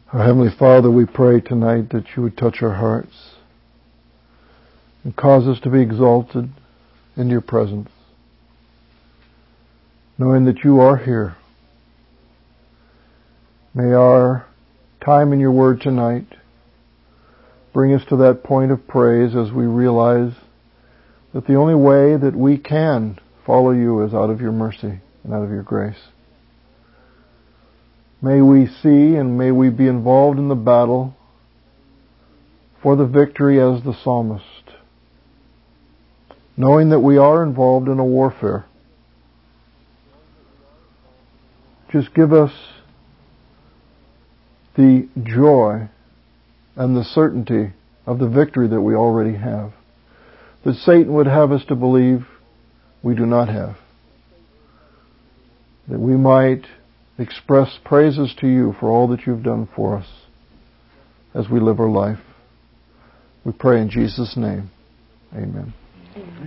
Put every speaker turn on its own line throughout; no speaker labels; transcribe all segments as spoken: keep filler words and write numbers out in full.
Our Heavenly Father, we pray tonight that you would touch our hearts and cause us to be exalted in your presence, knowing that you are here. May our time in your word tonight bring us to that point of praise as we realize that the only way that we can follow you is out of your mercy and out of your grace. May we see and may we be involved in the battle for the victory as the psalmist, knowing that we are involved in a warfare. Just give us the joy and the certainty of the victory that we already have, that Satan would have us to believe we do not have, that we might express praises to you for all that you've done for us as we live our life. We pray in Jesus' name. Amen. Amen.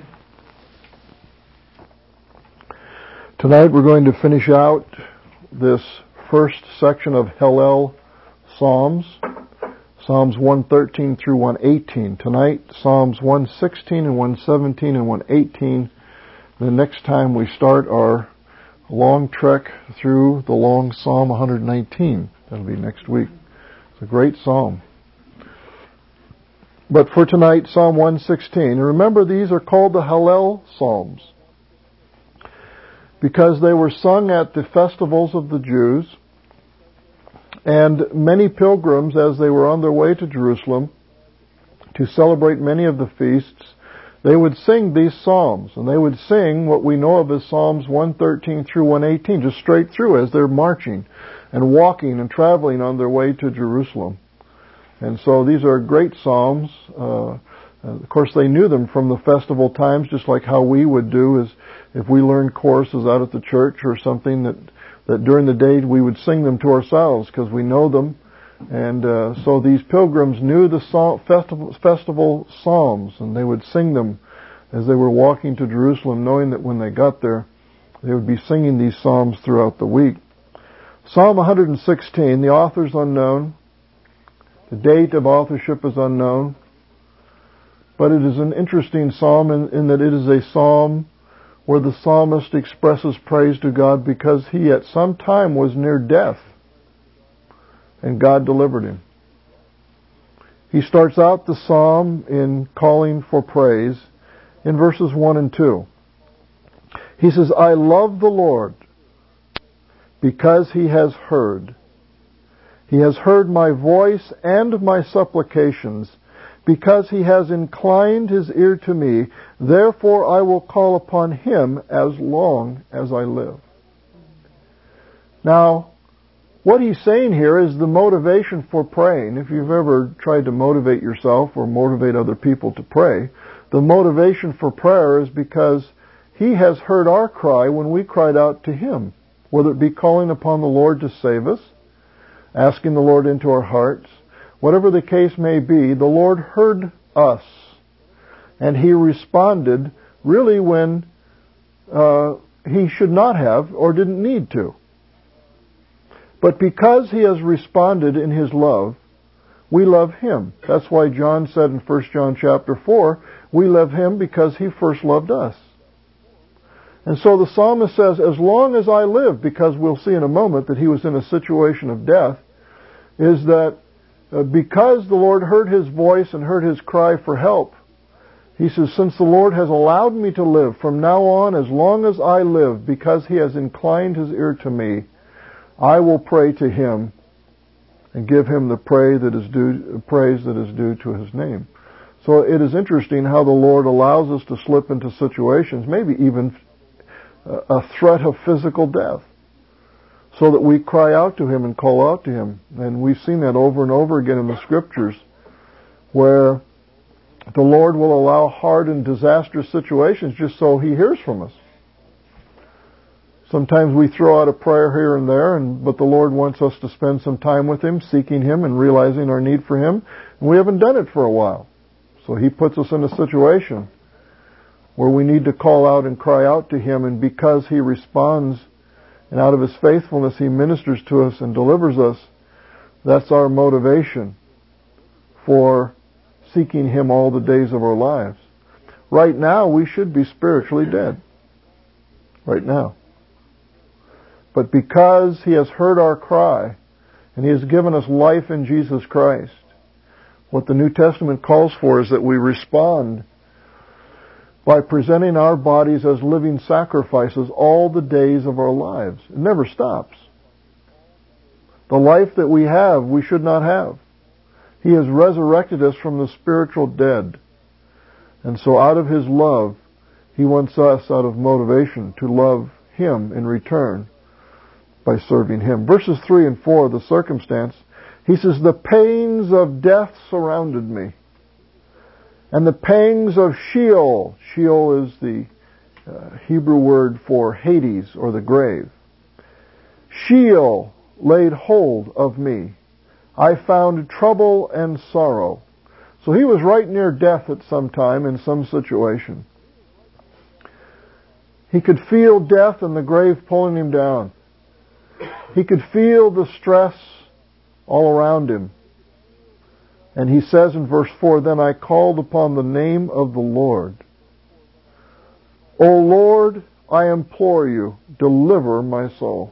Tonight we're going to finish out this first section of Hallel Psalms, Psalms one thirteen through one eighteen. Tonight, Psalms one sixteen and one seventeen and one eighteen. The next time we start our long trek through the long Psalm one nineteen. That'll be next week. It's a great psalm. But for tonight, Psalm one sixteen. And remember, these are called the Hallel Psalms because they were sung at the festivals of the Jews. And many pilgrims, as they were on their way to Jerusalem to celebrate many of the feasts, they would sing these psalms, and they would sing what we know of as Psalms one thirteen through one eighteen, just straight through as they're marching and walking and traveling on their way to Jerusalem. And so these are great psalms. Uh, of course, they knew them from the festival times, just like how we would do is if we learned choruses out at the church or something, that, that during the day we would sing them to ourselves because we know them. And uh, so these pilgrims knew the psalm, festival, festival psalms, and they would sing them as they were walking to Jerusalem, knowing that when they got there, they would be singing these psalms throughout the week. Psalm one sixteen, the author's unknown. The date of authorship is unknown. But it is an interesting psalm in, in that it is a psalm where the psalmist expresses praise to God because he at some time was near death. And God delivered him. He starts out the psalm in calling for praise in verses one and two. He says, I love the Lord because he has heard. He has heard my voice and my supplications because he has inclined his ear to me. Therefore I will call upon him as long as I live. Now, what he's saying here is the motivation for praying. If you've ever tried to motivate yourself or motivate other people to pray, the motivation for prayer is because he has heard our cry when we cried out to him, whether it be calling upon the Lord to save us, asking the Lord into our hearts, whatever the case may be, the Lord heard us, and he responded really when uh, he should not have or didn't need to. But because he has responded in his love, we love him. That's why John said in First John chapter four, we love him because he first loved us. And so the psalmist says, as long as I live, because we'll see in a moment that he was in a situation of death, is that uh, because the Lord heard his voice and heard his cry for help, he says, since the Lord has allowed me to live, from now on, as long as I live, because he has inclined his ear to me, I will pray to him and give him the praise that is due, praise that is due to his name. So it is interesting how the Lord allows us to slip into situations, maybe even a threat of physical death, so that we cry out to him and call out to him. And we've seen that over and over again in the scriptures, where the Lord will allow hard and disastrous situations just so he hears from us. Sometimes we throw out a prayer here and there, and but the Lord wants us to spend some time with him, seeking him and realizing our need for him. And we haven't done it for a while. So he puts us in a situation where we need to call out and cry out to him, and because he responds and out of his faithfulness he ministers to us and delivers us, That's our motivation for seeking Him all the days of our lives. Right now, we should be spiritually dead. Right now. But because He has heard our cry, and He has given us life in Jesus Christ, what the New Testament calls for is that we respond by presenting our bodies as living sacrifices all the days of our lives. It never stops. The life that we have, we should not have. He has resurrected us from the spiritual dead. And so out of His love, He wants us, out of motivation, to love Him in return by serving Him. Verses three and four, the circumstance, he says, the pains of death surrounded me, and the pangs of Sheol. Sheol is the uh, Hebrew word for Hades, or the grave. Sheol laid hold of me. I found trouble and sorrow. So he was right near death at some time in some situation. He could feel death and the grave pulling him down. He could feel the stress all around him. And he says in verse four, then I called upon the name of the Lord. O Lord, I implore you, deliver my soul.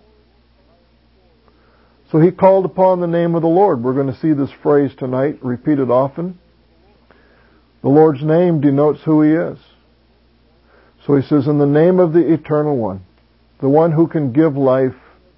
So he called upon the name of the Lord. We're going to see this phrase tonight repeated often. The Lord's name denotes who He is. So he says, in the name of the Eternal One, the one who can give life,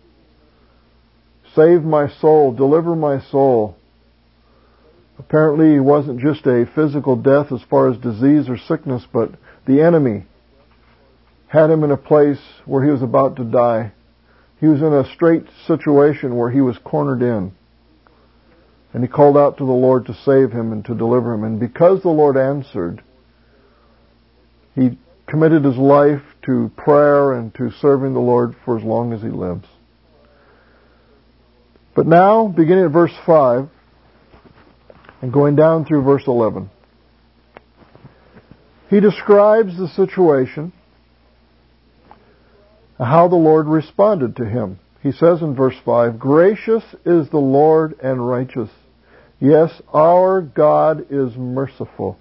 save my soul, deliver my soul. Apparently it wasn't just a physical death as far as disease or sickness, but the enemy had him in a place where he was about to die. He was in a straight situation where he was cornered in. And he called out to the Lord to save him and to deliver him. And because the Lord answered, he committed his life to prayer and to serving the Lord for as long as he lives. But now, beginning at verse five, and going down through verse eleven, he describes the situation, how the Lord responded to him. He says in verse five, gracious is the Lord and righteous. Yes, our God is merciful.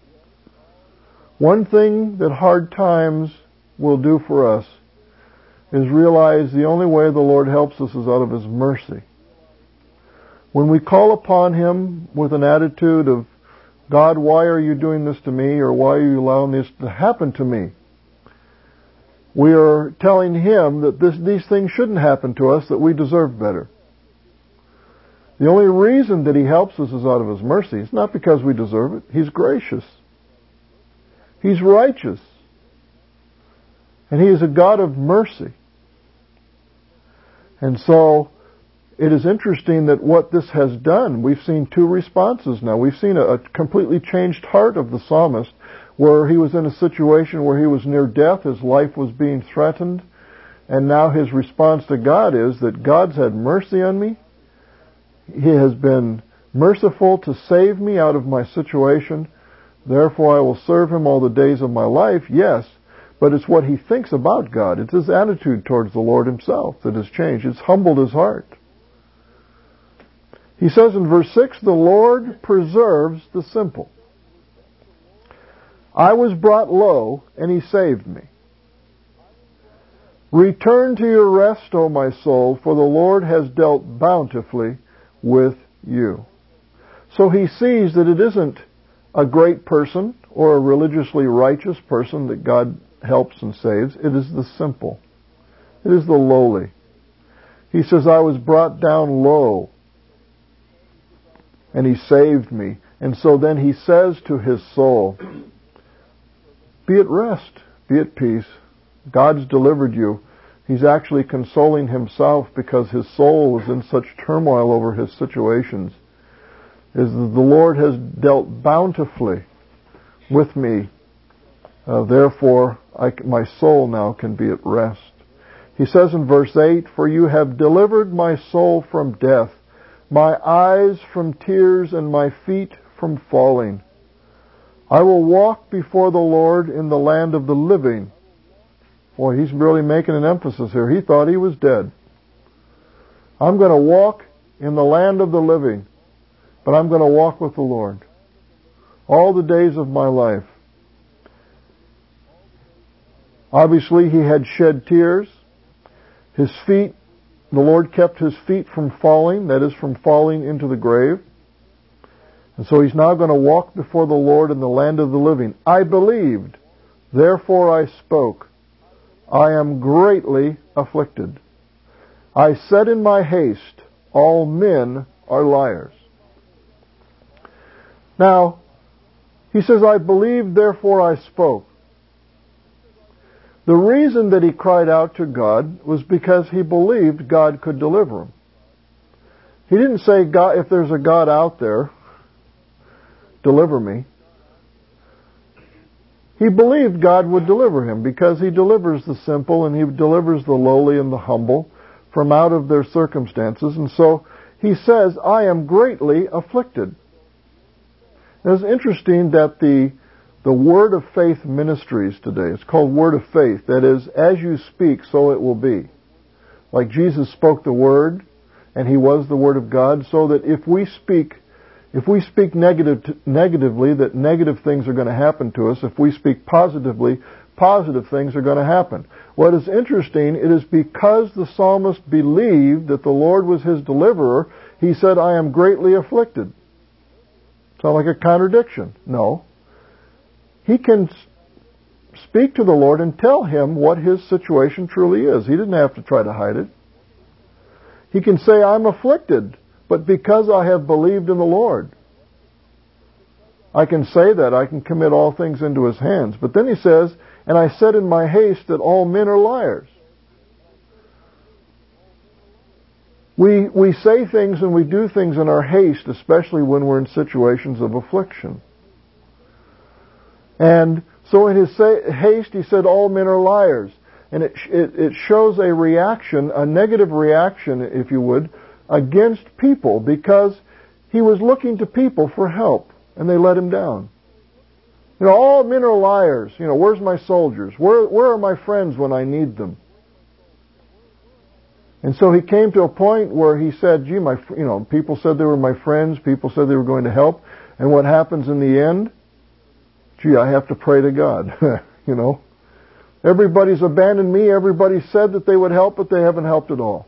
One thing that hard times will do for us is realize the only way the Lord helps us is out of His mercy. When we call upon Him with an attitude of, God, why are you doing this to me? Or why are you allowing this to happen to me? We are telling Him that this, these things shouldn't happen to us, that we deserve better. The only reason that He helps us is out of His mercy. It's not because we deserve it. He's gracious. He's righteous. And He is a God of mercy. And so, it is interesting that what this has done, we've seen two responses now. We've seen a, a completely changed heart of the psalmist, where he was in a situation where he was near death, his life was being threatened, and now his response to God is that God's had mercy on me. He has been merciful to save me out of my situation. Therefore I will serve Him all the days of my life. Yes, but it's what he thinks about God. It's his attitude towards the Lord Himself that has changed. It's humbled his heart. He says in verse six, the Lord preserves the simple. I was brought low, and He saved me. Return to your rest, O my soul, for the Lord has dealt bountifully with you. So he sees that it isn't a great person or a religiously righteous person that God helps and saves. It is the simple. It is the lowly. He says, I was brought down low, and He saved me. And so then he says to his soul, be at rest, be at peace. God's delivered you. He's actually consoling himself because his soul was in such turmoil over his situations. Is that the Lord has dealt bountifully with me. Uh, therefore, I, my soul now can be at rest. He says in verse eight, for you have delivered my soul from death, my eyes from tears, and my feet from falling. I will walk before the Lord in the land of the living. Boy, he's really making an emphasis here. He thought he was dead. I'm going to walk in the land of the living, but I'm going to walk with the Lord all the days of my life. Obviously, he had shed tears. His feet, the Lord kept his feet from falling, that is, from falling into the grave. And so he's now going to walk before the Lord in the land of the living. I believed, therefore I spoke. I am greatly afflicted. I said in my haste, all men are liars. Now, he says, I believed, therefore I spoke. The reason that he cried out to God was because he believed God could deliver him. He didn't say, God, if there's a God out there, deliver me. He believed God would deliver him because he delivers the simple and he delivers the lowly and the humble from out of their circumstances. And so he says, I am greatly afflicted. Now, it's interesting that the the Word of Faith ministries today, it's called Word of Faith. That is, as you speak, so it will be. Like Jesus spoke the Word, and He was the Word of God, so that if we speak, if we speak negative, negatively, that negative things are going to happen to us. If we speak positively, positive things are going to happen. What is interesting, it is because the psalmist believed that the Lord was his deliverer, he said, I am greatly afflicted. Sound like a contradiction? No. He can speak to the Lord and tell him what his situation truly is. He didn't have to try to hide it. He can say, I'm afflicted, but because I have believed in the Lord. I can say that. I can commit all things into his hands. But then he says, and I said in my haste that all men are liars. We, we say things and we do things in our haste, especially when we're in situations of affliction. And so in his haste, he said, all men are liars. And it, it, it shows a reaction, a negative reaction, if you would, against people, because he was looking to people for help, and they let him down. You know, all men are liars. You know, where's my soldiers? Where, where are my friends when I need them? And so he came to a point where he said, gee, my, you know, people said they were my friends, people said they were going to help, and what happens in the end? Gee, I have to pray to God, you know. Everybody's abandoned me. Everybody said that they would help, but they haven't helped at all.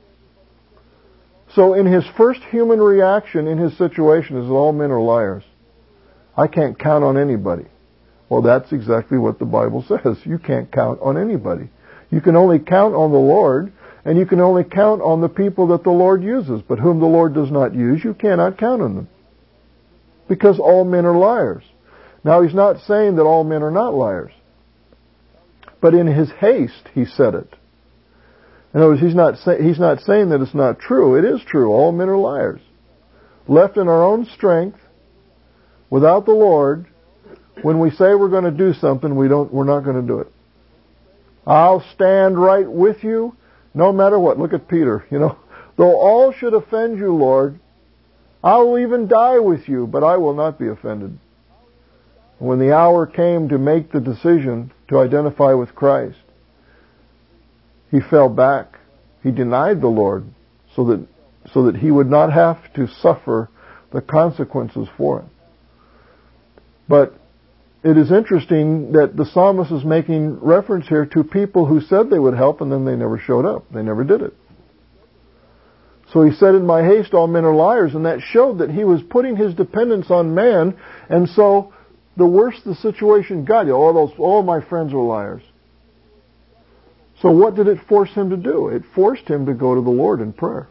So in his first human reaction in his situation is that all men are liars. I can't count on anybody. Well, that's exactly what the Bible says. You can't count on anybody. You can only count on the Lord, and you can only count on the people that the Lord uses. But whom the Lord does not use, you cannot count on them. Because all men are liars. Now, he's not saying that all men are not liars. But in his haste, he said it. In other words, he's not, say, he's not saying that it's not true. It is true. All men are liars. Left in our own strength, without the Lord, when we say we're going to do something, we don't, we're not going to do it. I'll stand right with you, no matter what. Look at Peter, you know. Though all should offend you, Lord, I will even die with you, but I will not be offended. When the hour came to make the decision to identify with Christ, he fell back. He denied the Lord so that so that he would not have to suffer the consequences for it. But it is interesting that the psalmist is making reference here to people who said they would help and then they never showed up. They never did it. So he said, in my haste all men are liars, and that showed that he was putting his dependence on man, and so the worse the situation got, all those, all my friends are liars. So what did it force him to do? It forced him to go to the Lord in prayer.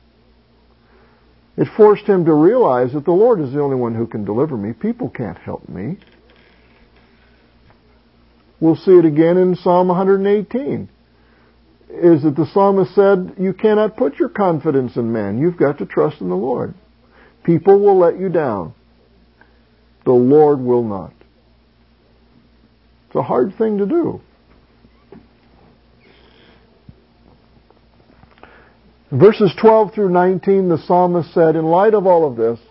It forced him to realize that the Lord is the only one who can deliver me. People can't help me. We'll see it again in Psalm one eighteen. Is that the psalmist said, you cannot put your confidence in man. You've got to trust in the Lord. People will let you down. The Lord will not. It's a hard thing to do. In verses twelve through nineteen, the psalmist said, in light of all of this,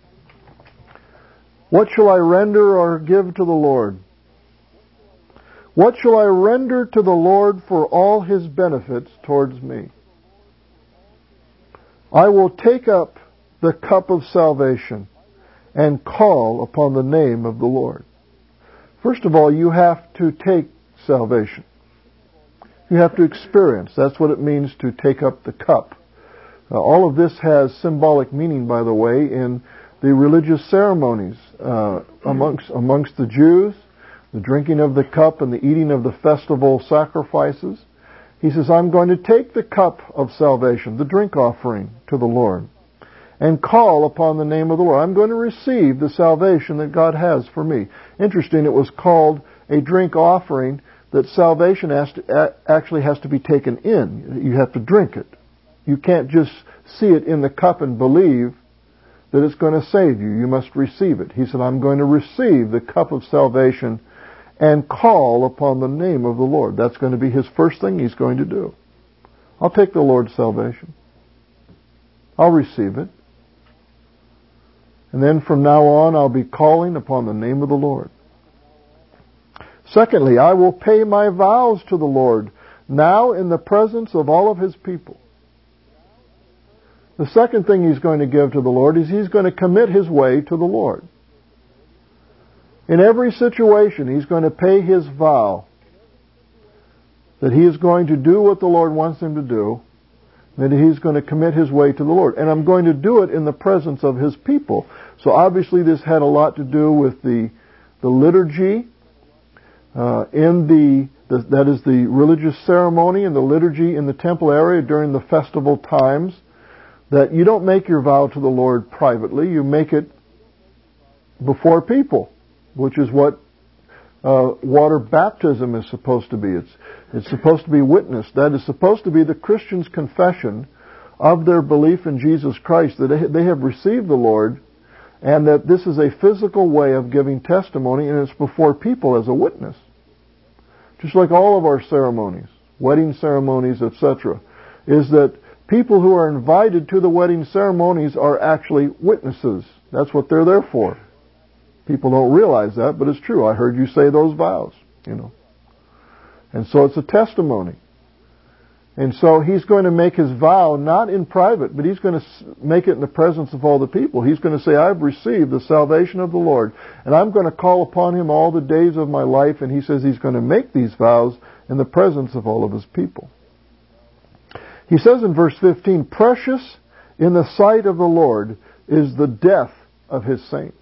what shall I render or give to the Lord? What shall I render to the Lord for all His benefits towards me? I will take up the cup of salvation and call upon the name of the Lord. First of all, you have to take salvation. You have to experience. That's what it means to take up the cup. Uh, all of this has symbolic meaning, by the way, in the religious ceremonies uh, amongst amongst the Jews, the drinking of the cup and the eating of the festival sacrifices. He says, I'm going to take the cup of salvation, the drink offering, to the Lord, and call upon the name of the Lord. I'm going to receive the salvation that God has for me. Interesting, it was called a drink offering, that salvation has to, actually has to be taken in. You have to drink it. You can't just see it in the cup and believe that it's going to save you. You must receive it. He said, I'm going to receive the cup of salvation and call upon the name of the Lord. That's going to be his first thing he's going to do. I'll take the Lord's salvation. I'll receive it. And then from now on, I'll be calling upon the name of the Lord. Secondly, I will pay my vows to the Lord, now in the presence of all of his people. The second thing he's going to give to the Lord is he's going to commit his way to the Lord. In every situation, he's going to pay his vow that he is going to do what the Lord wants him to do, that he's going to commit his way to the Lord. And I'm going to do it in the presence of his people. So obviously this had a lot to do with the, the liturgy, uh, in the, the, that is the religious ceremony and the liturgy in the temple area during the festival times, that you don't make your vow to the Lord privately, you make it before people, which is what uh, water baptism is supposed to be. It's it's supposed to be witnessed. That is supposed to be the Christian's confession of their belief in Jesus Christ, that they have received the Lord, and that this is a physical way of giving testimony, and it's before people as a witness. Just like all of our ceremonies, wedding ceremonies, et cetera, is that people who are invited to the wedding ceremonies are actually witnesses. That's what they're there for. People don't realize that, but it's true. I heard you say those vows, you know. And so it's a testimony. And so he's going to make his vow not in private, but he's going to make it in the presence of all the people. He's going to say, I've received the salvation of the Lord, and I'm going to call upon him all the days of my life. And he says he's going to make these vows in the presence of all of his people. He says in verse fifteen, precious in the sight of the Lord is the death of his saints.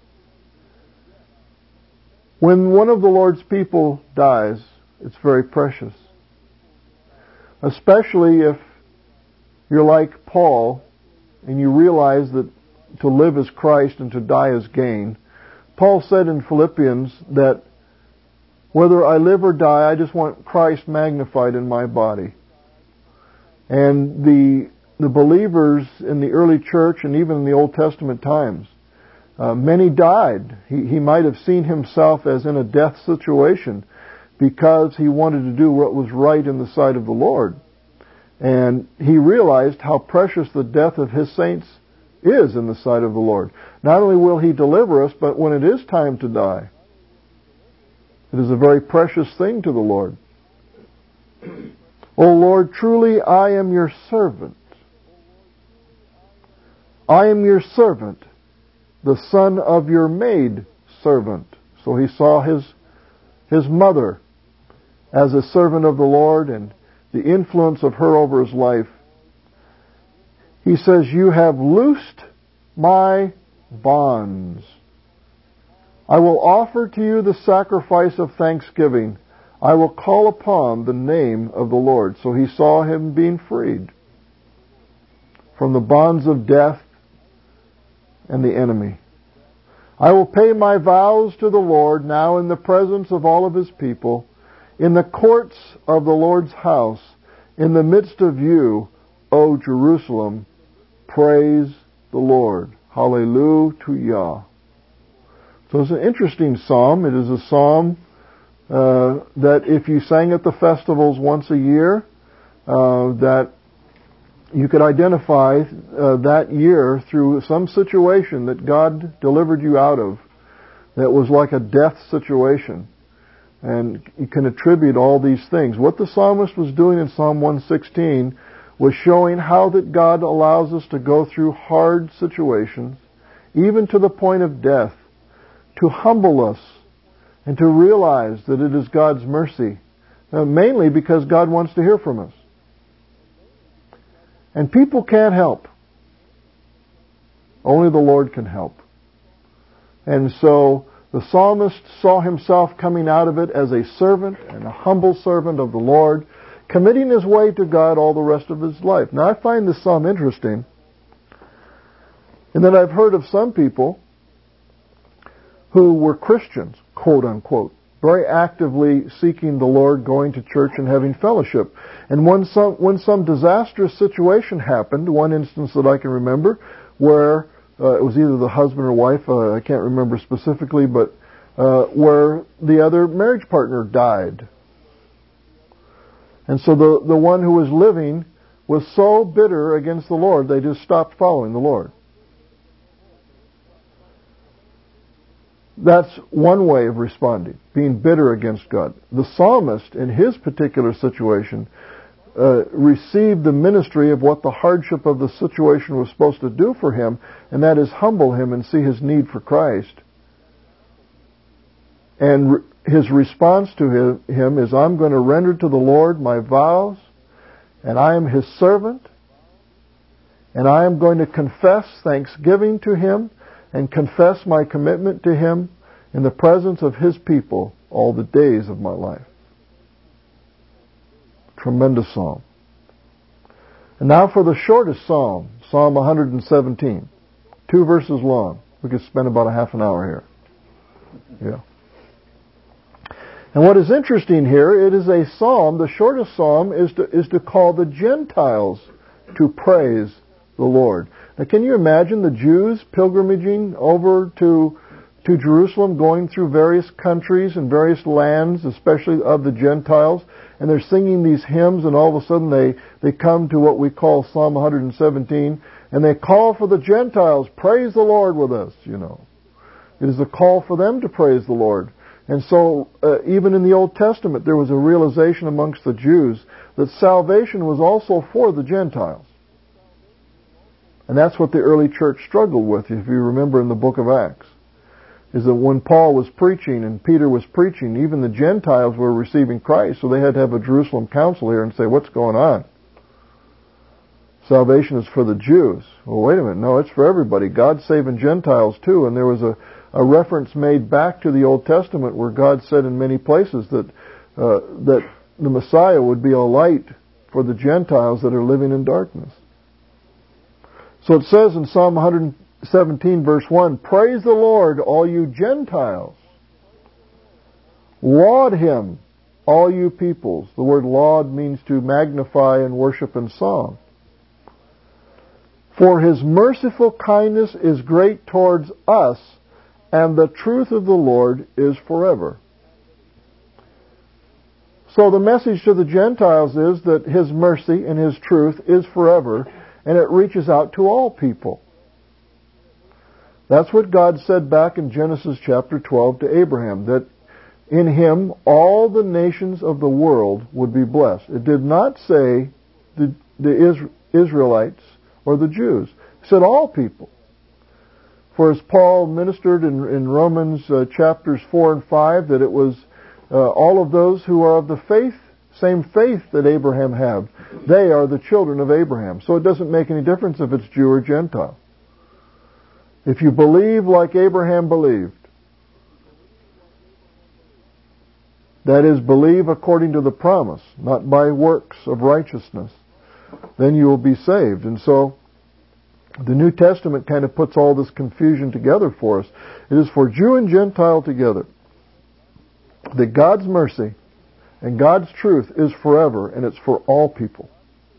When one of the Lord's people dies, it's very precious. Especially if you're like Paul and you realize that to live is Christ and to die is gain. Paul said in Philippians that whether I live or die, I just want Christ magnified in my body. And the the believers in the early church and even in the Old Testament times, uh, many died. He, he might have seen himself as in a death situation because he wanted to do what was right in the sight of the Lord. And he realized how precious the death of his saints is in the sight of the Lord. Not only will he deliver us, but when it is time to die, it is a very precious thing to the Lord. O Lord, truly I am your servant. I am your servant, the son of your maid servant. So he saw his his mother as a servant of the Lord and the influence of her over his life. He says, you have loosed my bonds. I will offer to you the sacrifice of thanksgiving. I will call upon the name of the Lord. So he saw him being freed from the bonds of death and the enemy. I will pay my vows to the Lord now in the presence of all of his people, in the courts of the Lord's house, in the midst of you, O Jerusalem. Praise the Lord. Hallelujah. So it's an interesting psalm. It is a psalm uh, that if you sang at the festivals once a year, uh, that you could identify uh, that year through some situation that God delivered you out of that was like a death situation. And you can attribute all these things. What the psalmist was doing in Psalm one sixteen was showing how that God allows us to go through hard situations, even to the point of death, to humble us and to realize that it is God's mercy, uh, mainly because God wants to hear from us. And people can't help. Only the Lord can help. And so the psalmist saw himself coming out of it as a servant and a humble servant of the Lord, committing his way to God all the rest of his life. Now, I find this psalm interesting in that I've heard of some people who were Christians, quote unquote, very actively seeking the Lord, going to church and having fellowship. And when some, when some disastrous situation happened, one instance that I can remember, where uh, it was either the husband or wife, uh, I can't remember specifically, but uh, where the other marriage partner died. And so the, the one who was living was so bitter against the Lord, they just stopped following the Lord. That's one way of responding, being bitter against God. The psalmist, in his particular situation, uh, received the ministry of what the hardship of the situation was supposed to do for him, and that is humble him and see his need for Christ. And re- his response to him, him is, I'm going to render to the Lord my vows, and I am his servant, and I am going to confess thanksgiving to him, and confess my commitment to him in the presence of his people all the days of my life. Tremendous psalm. And now for the shortest psalm, Psalm one hundred seventeen. Two verses long. We could spend about a half an hour here. Yeah. And what is interesting here, it is a psalm, the shortest psalm is to, is to call the Gentiles to praise the Lord. Now, can you imagine the Jews pilgrimaging over to to Jerusalem, going through various countries and various lands, especially of the Gentiles, and they're singing these hymns, and all of a sudden they, they come to what we call Psalm one hundred seventeen, and they call for the Gentiles, praise the Lord with us, you know. It is a call for them to praise the Lord. And so, uh, even in the Old Testament, there was a realization amongst the Jews that salvation was also for the Gentiles. And that's what the early church struggled with, if you remember in the book of Acts. Is that when Paul was preaching and Peter was preaching, even the Gentiles were receiving Christ, so they had to have a Jerusalem council here and say, what's going on? Salvation is for the Jews. Well, wait a minute. No, it's for everybody. God's saving Gentiles too. And there was a, a reference made back to the Old Testament where God said in many places that uh, that the Messiah would be a light for the Gentiles that are living in darkness. So it says in Psalm one hundred seventeen, verse one, praise the Lord, all you Gentiles. Laud him, all you peoples. The word laud means to magnify and worship in song. For his merciful kindness is great towards us, and the truth of the Lord is forever. So the message to the Gentiles is that his mercy and his truth is forever, and it reaches out to all people. That's what God said back in Genesis chapter twelve to Abraham, that in him all the nations of the world would be blessed. It did not say the, the Israelites or the Jews. It said all people. For as Paul ministered in, in Romans uh, chapters four and five, that it was uh, all of those who are of the faith, same faith that Abraham had. They are the children of Abraham. So it doesn't make any difference if it's Jew or Gentile. If you believe like Abraham believed, that is, believe according to the promise, not by works of righteousness, then you will be saved. And so the New Testament kind of puts all this confusion together for us. It is for Jew and Gentile together. That God's mercy and God's truth is forever, and it's for all people.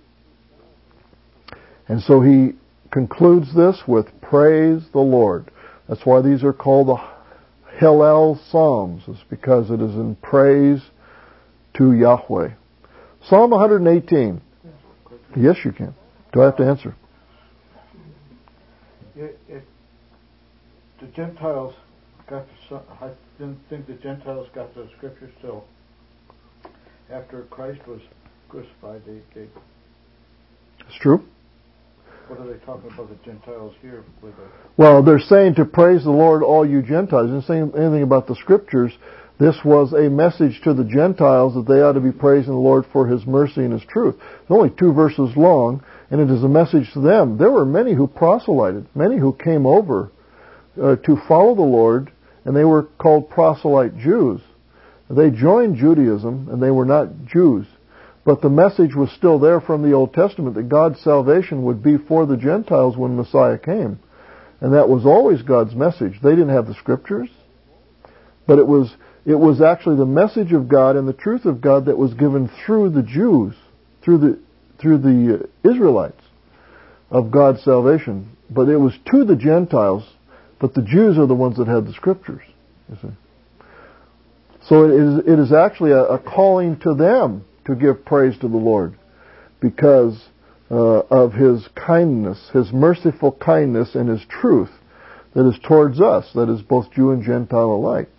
And so he concludes this with praise the Lord. That's why these are called the Hallel Psalms. It's because it is in praise to Yahweh. Psalm one hundred eighteen. Yes, you can. Do I have to answer?
If, if the Gentiles got the, I didn't think the Gentiles got the Scripture still. After Christ was crucified, they, they
It's true.
What are they talking about the Gentiles here? With the...
Well, they're saying to praise the Lord, all you Gentiles. They didn't say anything about the Scriptures. This was a message to the Gentiles that they ought to be praising the Lord for His mercy and His truth. It's only two verses long, and it is a message to them. There were many who proselyted, many who came over uh, to follow the Lord, and they were called proselyte Jews. They joined Judaism, and they were not Jews. But the message was still there from the Old Testament that God's salvation would be for the Gentiles when Messiah came. And that was always God's message. They didn't have the Scriptures, but it was it was actually the message of God and the truth of God that was given through the Jews, through the through the Israelites of God's salvation. But it was to the Gentiles, but the Jews are the ones that had the Scriptures, you see. So it is, it is actually a, a calling to them to give praise to the Lord because uh, of His kindness, His merciful kindness and His truth that is towards us, that is both Jew and Gentile alike.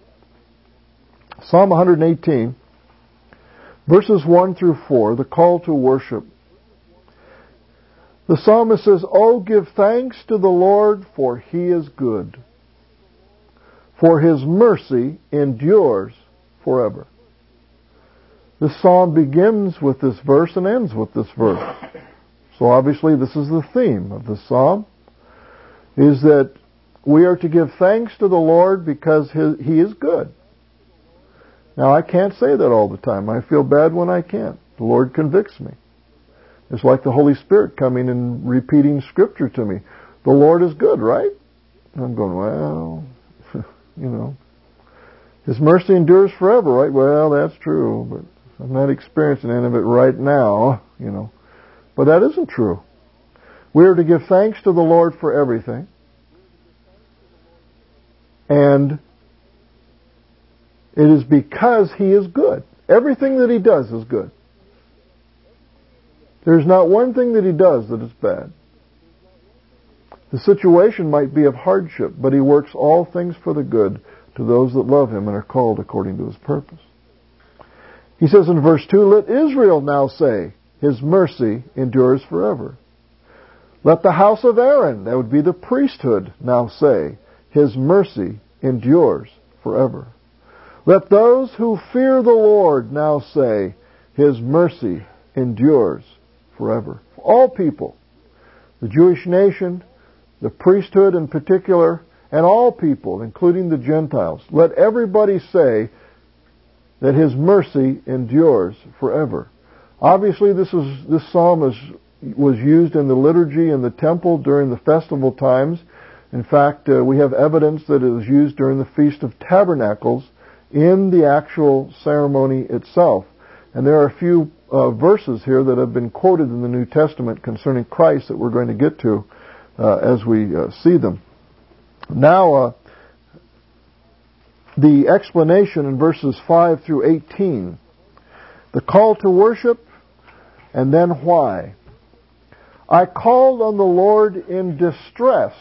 Psalm one eighteen, verses one through four, the call to worship. The psalmist says, "Oh, give thanks to the Lord, for He is good, for His mercy endures forever." This psalm begins with this verse and ends with this verse. So obviously this is the theme of the psalm, is that we are to give thanks to the Lord because He is good. Now I can't say that all the time. I feel bad when I can't. The Lord convicts me. It's like the Holy Spirit coming and repeating Scripture to me. The Lord is good, right? And I'm going, well, you know. His mercy endures forever, right? Well, that's true, but I'm not experiencing any of it right now, you know. But that isn't true. We are to give thanks to the Lord for everything. And it is because He is good. Everything that He does is good. There's not one thing that He does that is bad. The situation might be of hardship, but He works all things for the good to those that love Him and are called according to His purpose. He says in verse two, "Let Israel now say, His mercy endures forever. Let the house of Aaron," that would be the priesthood, "now say, His mercy endures forever. Let those who fear the Lord now say, His mercy endures forever." All people, the Jewish nation, the priesthood in particular, and all people, including the Gentiles, let everybody say that His mercy endures forever. Obviously, this is this psalm is, was used in the liturgy in the temple during the festival times. In fact, uh, we have evidence that it was used during the Feast of Tabernacles in the actual ceremony itself. And there are a few uh, verses here that have been quoted in the New Testament concerning Christ that we're going to get to uh, as we uh, see them. Now, uh, the explanation in verses five through eighteen. The call to worship, and then why. "I called on the Lord in distress."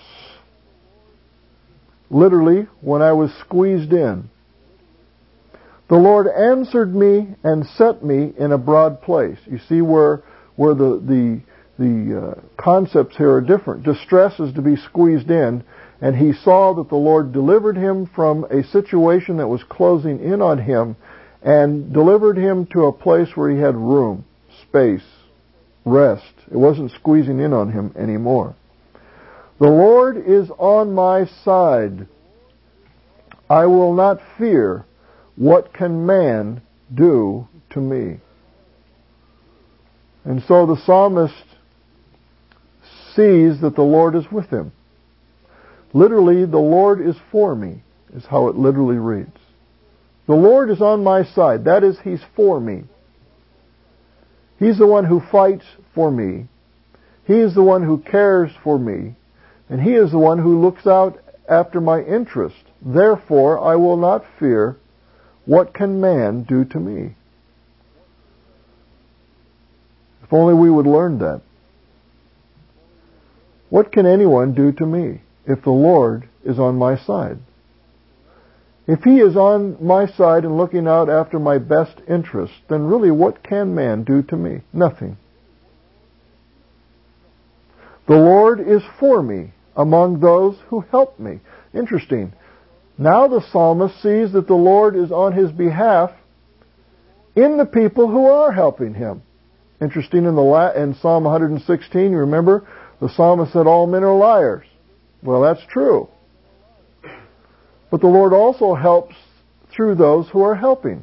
Literally, when I was squeezed in. "The Lord answered me and set me in a broad place." You see where where the the the uh, concepts here are different. Distress is to be squeezed in, and he saw that the Lord delivered him from a situation that was closing in on him and delivered him to a place where he had room, space, rest. It wasn't squeezing in on him anymore. "The Lord is on my side. I will not fear. What can man do to me?" And so the psalmist sees that the Lord is with him. Literally, "the Lord is for me," is how it literally reads. The Lord is on my side. That is, He's for me. He's the one who fights for me. He is the one who cares for me. And He is the one who looks out after my interest. Therefore, I will not fear. What can man do to me? If only we would learn that. What can anyone do to me if the Lord is on my side? If He is on my side and looking out after my best interest, then really what can man do to me? Nothing. The Lord is for me among those who help me. Interesting. Now the psalmist sees that the Lord is on his behalf in the people who are helping him. Interesting, in the la- in Psalm one sixteen, you remember, the psalmist said all men are liars. Well, that's true. But the Lord also helps through those who are helping.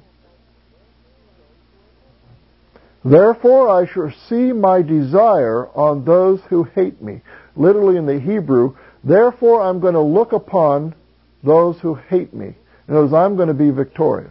Therefore I shall see my desire on those who hate me. Literally in the Hebrew, therefore I'm going to look upon those who hate me. In other words, I'm going to be victorious.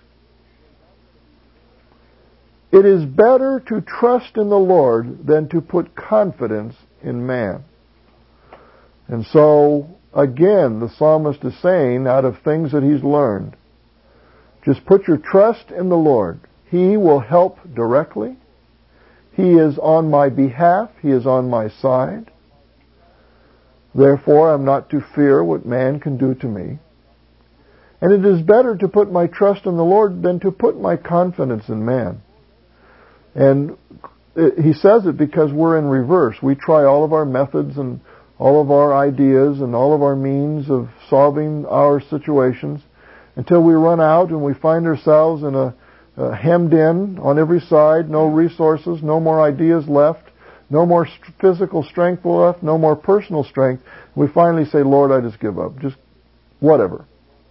It is better to trust in the Lord than to put confidence in man. And so, again, the psalmist is saying, out of things that he's learned, just put your trust in the Lord. He will help directly. He is on my behalf. He is on my side. Therefore, I'm not to fear what man can do to me. And it is better to put my trust in the Lord than to put my confidence in man. And he says it because we're in reverse. We try all of our methods and all of our ideas and all of our means of solving our situations until we run out and we find ourselves in a, a hemmed in on every side, no resources, no more ideas left, no more st- physical strength left, no more personal strength. We finally say, Lord, I just give up. Just whatever.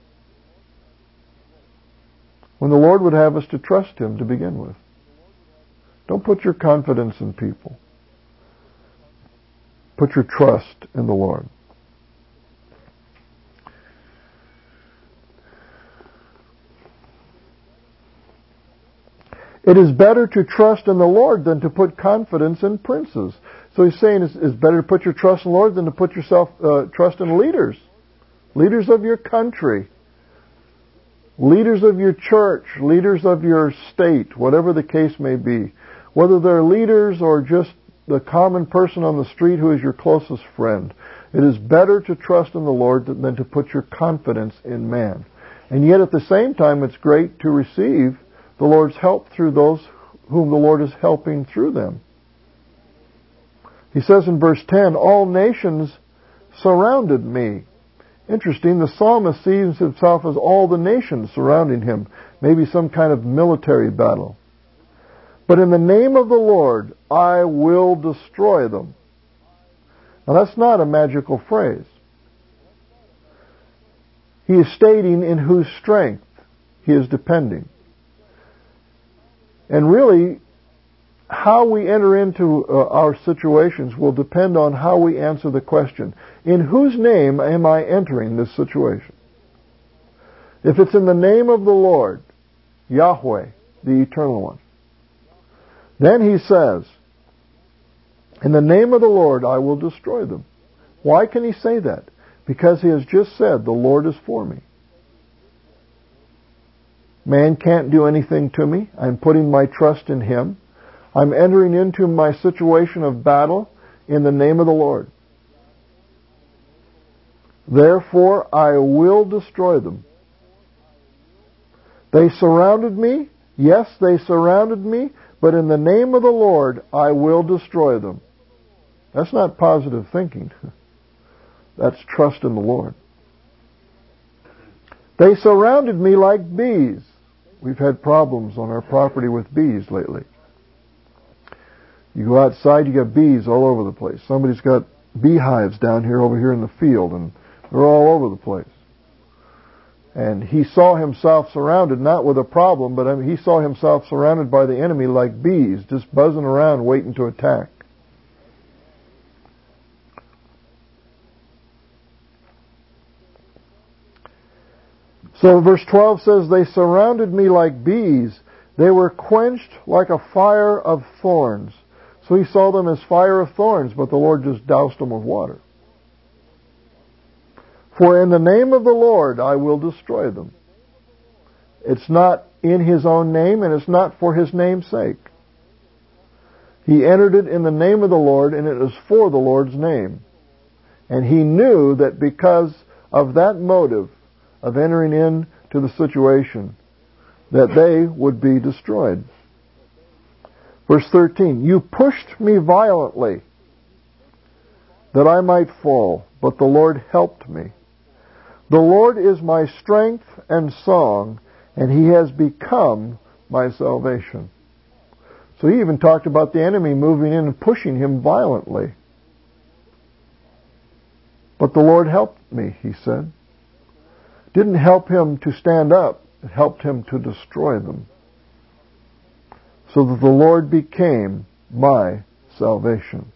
When the Lord would have us to trust Him to begin with. Don't put your confidence in people. Put your trust in the Lord. It is better to trust in the Lord than to put confidence in princes. So he's saying it's, it's better to put your trust in the Lord than to put yourself uh, trust in leaders. Leaders of your country. Leaders of your church. Leaders of your state. Whatever the case may be. Whether they're leaders or just the common person on the street who is your closest friend. It is better to trust in the Lord than to put your confidence in man. And yet at the same time it's great to receive the Lord's help through those whom the Lord is helping through them. He says in verse ten, all nations surrounded me. Interesting, the psalmist sees himself as all the nations surrounding him. Maybe some kind of military battle. But in the name of the Lord, I will destroy them. Now that's not a magical phrase. He is stating in whose strength he is depending. And really, how we enter into uh, our situations will depend on how we answer the question, in whose name am I entering this situation? If it's in the name of the Lord, Yahweh, the Eternal One, then he says, in the name of the Lord I will destroy them. Why can he say that? Because he has just said, the Lord is for me. Man can't do anything to me. I'm putting my trust in Him. I'm entering into my situation of battle in the name of the Lord. Therefore, I will destroy them. They surrounded me. Yes, they surrounded me. But in the name of the Lord, I will destroy them. That's not positive thinking. That's trust in the Lord. They surrounded me like bees. We've had problems on our property with bees lately. You go outside, you got bees all over the place. Somebody's got beehives down here, over here in the field, and they're all over the place. And he saw himself surrounded, not with a problem, but I mean, he saw himself surrounded by the enemy like bees, just buzzing around waiting to attack. So verse twelve says, they surrounded me like bees. They were quenched like a fire of thorns. So he saw them as fire of thorns, but the Lord just doused them with water. For in the name of the Lord I will destroy them. It's not in His own name, and it's not for His name's sake. He entered it in the name of the Lord, and it is for the Lord's name. And he knew that because of that motive of entering into the situation, that they would be destroyed. Verse thirteen, you pushed me violently. that I might fall, but the Lord helped me. The Lord is my strength and song, and He has become my salvation. So he even talked about the enemy moving in and pushing him violently. But the Lord helped me, he said. Didn't help him to stand up. It helped him to destroy them. So that the Lord became my salvation.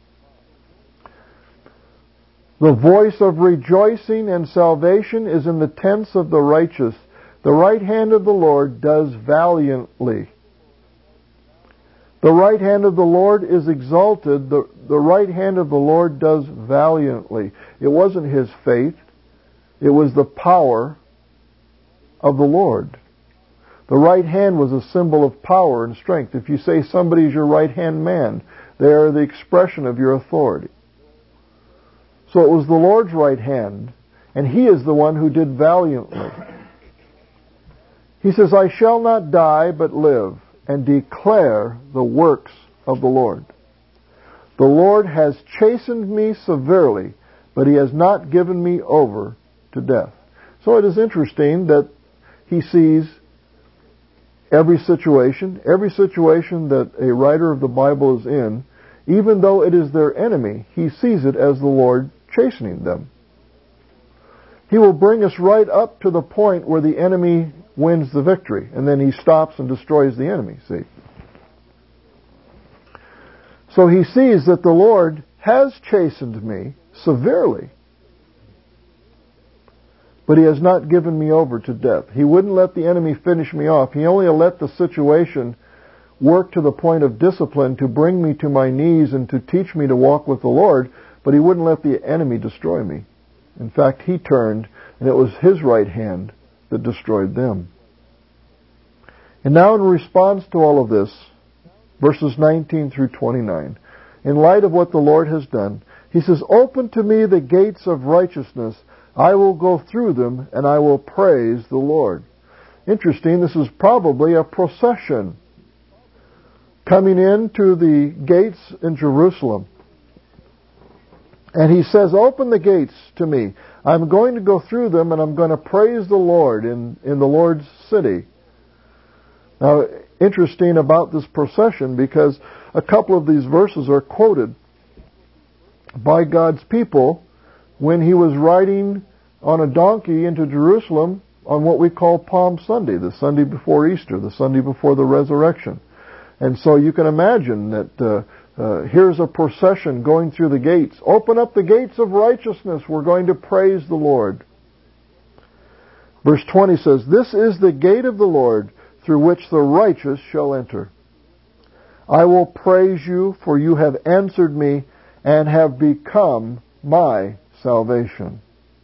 The voice of rejoicing and salvation is in the tents of the righteous. The right hand of the Lord does valiantly. The right hand of the Lord is exalted. The, the right hand of the Lord does valiantly. It wasn't his faith. It was the power of the Lord. The right hand was a symbol of power and strength. If you say somebody is your right hand man, they are the expression of your authority. So it was the Lord's right hand, and He is the one who did valiantly. He says, I shall not die but live and declare the works of the Lord. The Lord has chastened me severely, but He has not given me over to death. So it is interesting that he sees every situation, every situation that a writer of the Bible is in, even though it is their enemy, he sees it as the Lord chastening them. He will bring us right up to the point where the enemy wins the victory, and then he stops and destroys the enemy, see. So he sees that the Lord has chastened me severely, but He has not given me over to death. He wouldn't let the enemy finish me off. He only let the situation work to the point of discipline to bring me to my knees and to teach me to walk with the Lord, but He wouldn't let the enemy destroy me. In fact, He turned, and it was His right hand that destroyed them. And now in response to all of this, verses nineteen through twenty-nine, in light of what the Lord has done, He says, open to me the gates of righteousness. I will go through them, and I will praise the Lord. Interesting, this is probably a procession coming into the gates in Jerusalem. And He says, open the gates to me. I'm going to go through them, and I'm going to praise the Lord in, in the Lord's city. Now, interesting about this procession, because a couple of these verses are quoted by God's people when He was riding on a donkey into Jerusalem on what we call Palm Sunday, the Sunday before Easter, the Sunday before the resurrection. And so you can imagine that uh, uh, here's a procession going through the gates. Open up the gates of righteousness. We're going to praise the Lord. Verse twenty says, this is the gate of the Lord through which the righteous shall enter. I will praise you, for you have answered me and have become my salvation.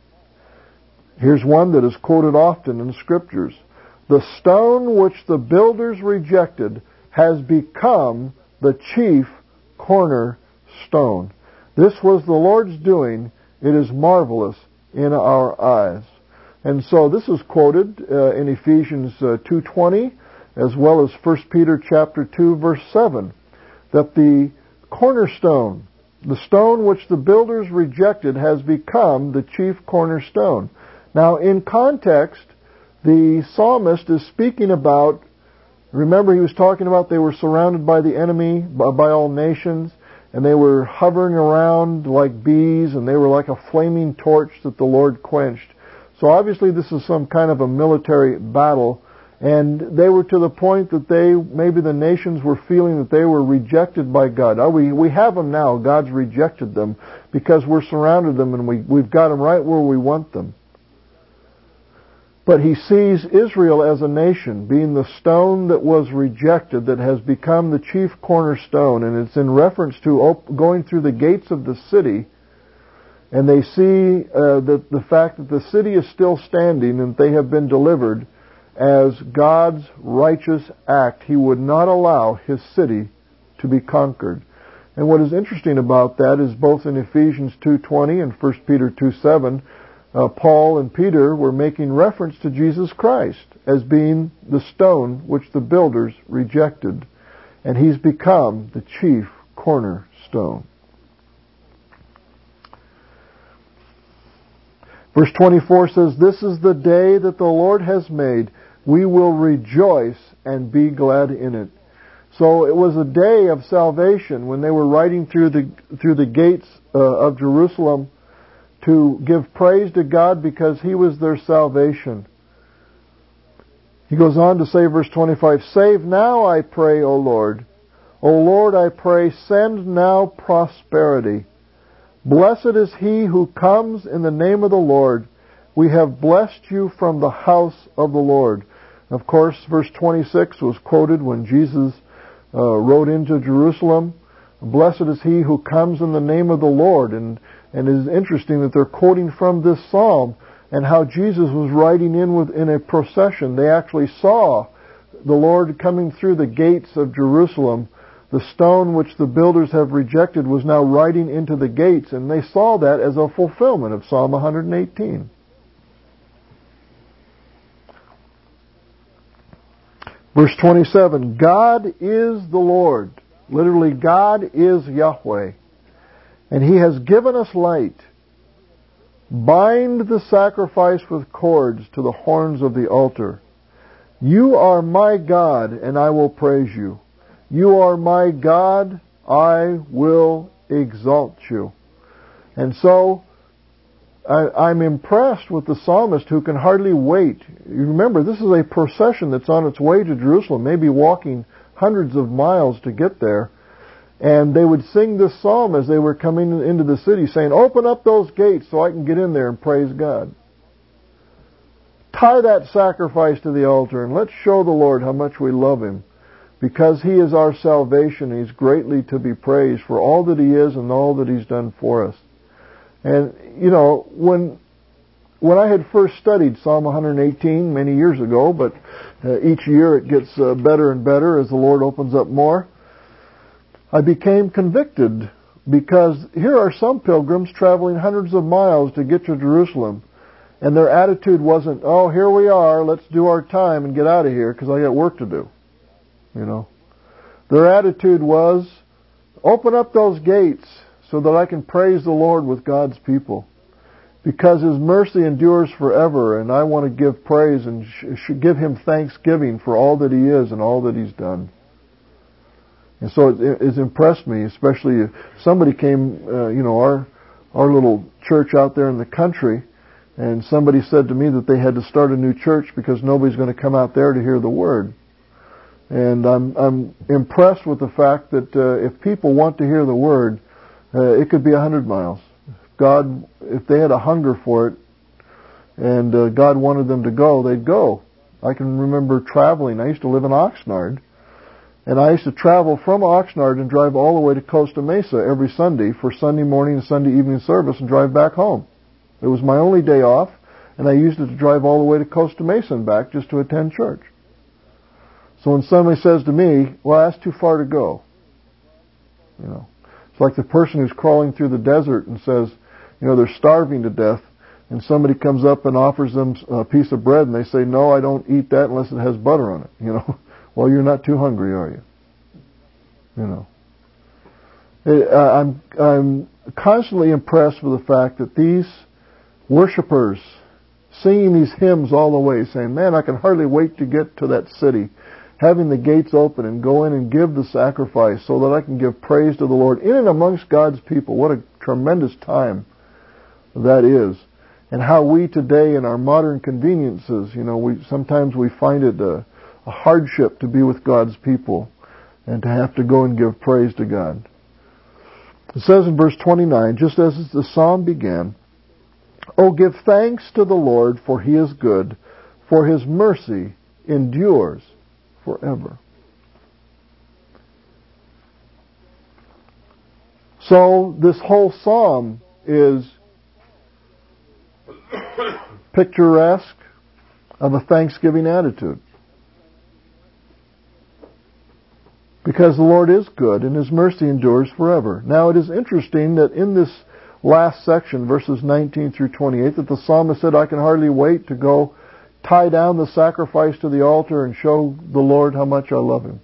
Here's one that is quoted often in the Scriptures. The stone which the builders rejected has become the chief cornerstone. This was the Lord's doing. It is marvelous in our eyes. And so this is quoted uh, in Ephesians uh, two twenty, as well as First Peter chapter two, verse seven, that the cornerstone, the stone which the builders rejected, has become the chief cornerstone. Now, in context, the psalmist is speaking about, remember he was talking about they were surrounded by the enemy, by, by all nations, and they were hovering around like bees, and they were like a flaming torch that the Lord quenched. So obviously this is some kind of a military battle, and they were to the point that they, maybe the nations were feeling that they were rejected by God. Oh, we, we have them now. God's rejected them because we're surrounded them and we, we've got them right where we want them. But He sees Israel as a nation being the stone that was rejected that has become the chief cornerstone, and it's in reference to op- going through the gates of the city. And they see uh, that the fact that the city is still standing and they have been delivered as God's righteous act. He would not allow His city to be conquered. And what is interesting about that is both in Ephesians two twenty and First Peter two seven, uh, Paul and Peter were making reference to Jesus Christ as being the stone which the builders rejected. And He's become the chief cornerstone. Verse twenty-four says, "This is the day that the Lord has made. We will rejoice and be glad in it." So it was a day of salvation when they were riding through the through the gates uh, of Jerusalem to give praise to God because He was their salvation. He goes on to say, verse twenty-five, "Save now, I pray, O Lord. O Lord, I pray, send now prosperity. Blessed is he who comes in the name of the Lord. We have blessed you from the house of the Lord." Of course, verse twenty-six was quoted when Jesus uh, rode into Jerusalem. "Blessed is he who comes in the name of the Lord." And, and it is interesting that they're quoting from this psalm and how Jesus was riding in with in a procession. They actually saw the Lord coming through the gates of Jerusalem. The stone which the builders have rejected was now riding into the gates, and they saw that as a fulfillment of Psalm one hundred eighteen. Verse twenty-seven, "God is the Lord." Literally, God is Yahweh. "And He has given us light. Bind the sacrifice with cords to the horns of the altar. You are my God, and I will praise you. You are my God, I will exalt you." And so, I, I'm impressed with the psalmist who can hardly wait. You remember, this is a procession that's on its way to Jerusalem, maybe walking hundreds of miles to get there. And they would sing this psalm as they were coming into the city, saying, "Open up those gates so I can get in there and praise God. Tie that sacrifice to the altar and let's show the Lord how much we love Him. Because He is our salvation, He's greatly to be praised for all that He is and all that He's done for us." And, you know, when when I had first studied Psalm one hundred eighteen many years ago, but uh, each year it gets uh, better and better as the Lord opens up more, I became convicted because here are some pilgrims traveling hundreds of miles to get to Jerusalem, and their attitude wasn't, "Oh, here we are, let's do our time and get out of here because I got work to do." You know, their attitude was, "Open up those gates so that I can praise the Lord with God's people, because His mercy endures forever, and I want to give praise and sh- give Him thanksgiving for all that He is and all that He's done." And so it, it's impressed me, especially if somebody came, uh, you know, our our little church out there in the country, and somebody said to me that they had to start a new church because nobody's going to come out there to hear the Word. And I'm I'm impressed with the fact that uh, if people want to hear the Word, uh, it could be a hundred miles. God, if they had a hunger for it, and uh, God wanted them to go, they'd go. I can remember traveling. I used to live in Oxnard, and I used to travel from Oxnard and drive all the way to Costa Mesa every Sunday for Sunday morning and Sunday evening service and drive back home. It was my only day off, and I used it to drive all the way to Costa Mesa and back just to attend church. So when somebody says to me, "Well, that's too far to go," you know, it's like the person who's crawling through the desert and says, you know, they're starving to death, and somebody comes up and offers them a piece of bread, and they say, "No, I don't eat that unless it has butter on it." You know, well, you're not too hungry, are you? You know, it, uh, I'm I'm constantly impressed with the fact that these worshipers singing these hymns all the way, saying, "Man, I can hardly wait to get to that city, having the gates open and go in and give the sacrifice so that I can give praise to the Lord in and amongst God's people." What a tremendous time that is. And how we today in our modern conveniences, you know, we sometimes we find it a, a hardship to be with God's people and to have to go and give praise to God. It says in verse twenty-nine, just as the psalm began, "Oh, give thanks to the Lord, for He is good, for His mercy endures forever." So this whole psalm is picturesque of a thanksgiving attitude. Because the Lord is good and His mercy endures forever. Now it is interesting that in this last section, verses nineteen through twenty-eight, that the psalmist said, "I can hardly wait to go tie down the sacrifice to the altar and show the Lord how much I love Him."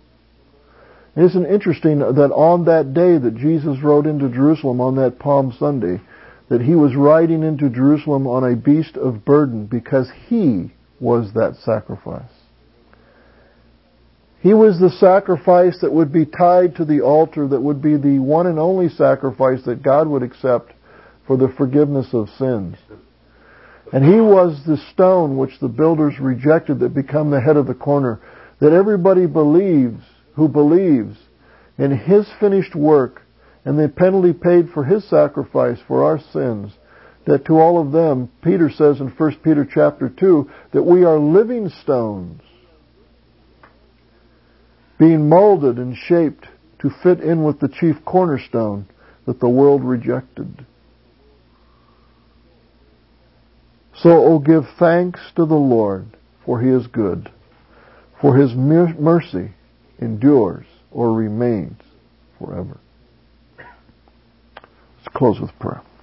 Isn't it interesting that on that day that Jesus rode into Jerusalem on that Palm Sunday, that he was riding into Jerusalem on a beast of burden because he was that sacrifice. He was the sacrifice that would be tied to the altar, that would be the one and only sacrifice that God would accept for the forgiveness of sins. And he was the stone which the builders rejected that become the head of the corner, that everybody believes, who believes in his finished work and the penalty paid for his sacrifice for our sins, that to all of them, Peter says in First Peter chapter two, that we are living stones, being molded and shaped to fit in with the chief cornerstone that the world rejected. So, O give thanks to the Lord, for he is good, for his mercy endures or remains forever. Let's close with prayer.